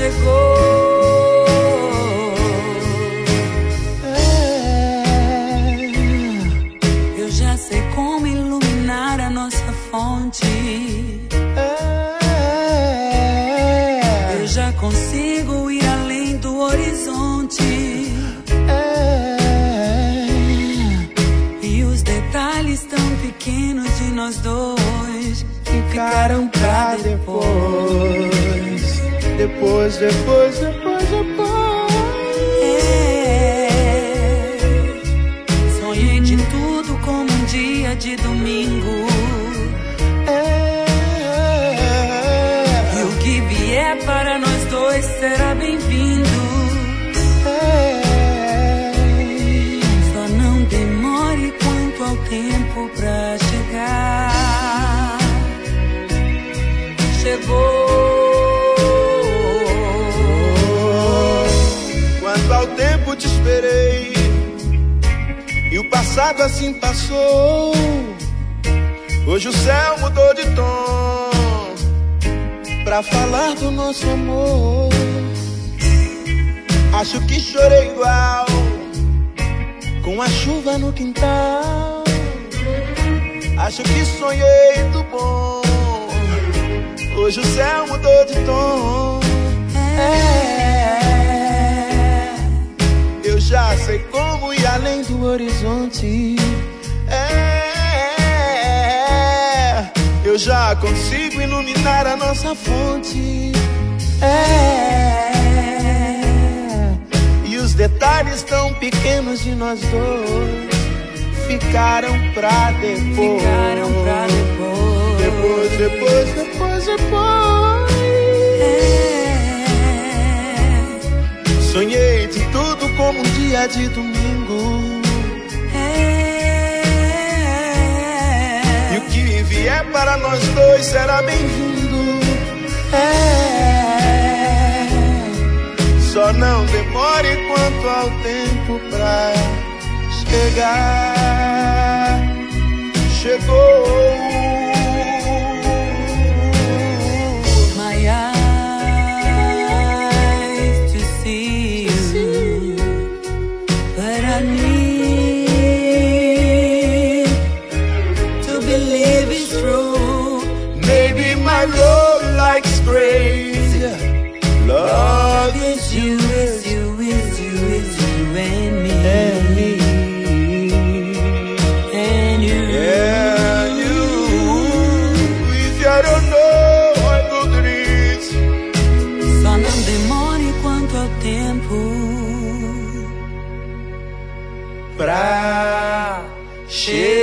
chegou. Eu já sei como iluminar a nossa fonte. Eu já consigo ir além do horizonte. E os detalhes tão pequenos de nós dois ficaram pra depois. Depois. Sonhei de tudo como um dia de domingo. E o que vier para nós dois será bem-vindo. Só não demore quanto ao tempo pra chegar. Chegou. Quanto ao tempo te esperei, e o passado assim passou. Hoje o céu mudou de tom pra falar do nosso amor. Acho que chorei igual com a chuva no quintal. Acho que sonhei do bom. Hoje o céu mudou de tom. Eu já sei como ir além do horizonte. Eu já consigo iluminar a nossa fonte. E os detalhes tão pequenos de nós dois ficaram pra depois. Depois. Sonhei de tudo como um dia de domingo. E o que vier para nós dois será bem-vindo. Só não demore quanto ao tempo pra chegar. Chegou. My eyes to see you, but I need to believe it's true. Maybe my love likes crazy. Love It's you, it's you, it's you, it's you and me. And you. Yeah, you. If I don't know, I know that it's. Só não demore quanto ao tempo Pra chegar.